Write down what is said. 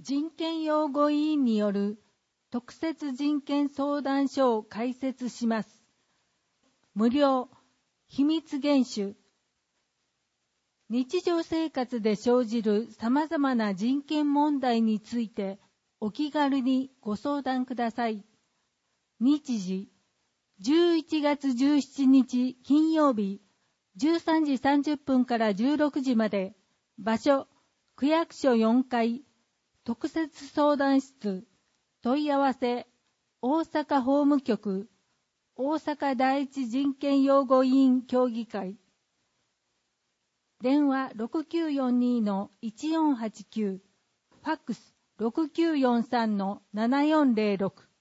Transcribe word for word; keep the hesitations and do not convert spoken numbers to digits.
人権擁護委員による特設人権相談所を開設します。無料、秘密厳守。日常生活で生じる様々な人権問題についてお気軽にご相談ください。日時、じゅういちがつじゅうしちにち金曜日、じゅうさんじさんじゅっぷんからじゅうろくじまで、場所、区役所よんかい、特設相談室、問い合わせ、大阪法務局、大阪第一人権擁護委員協議会。電話 ろくきゅうよんに のいちよんはちきゅう、ファックス ろくきゅうよんさん のななよんぜろろく。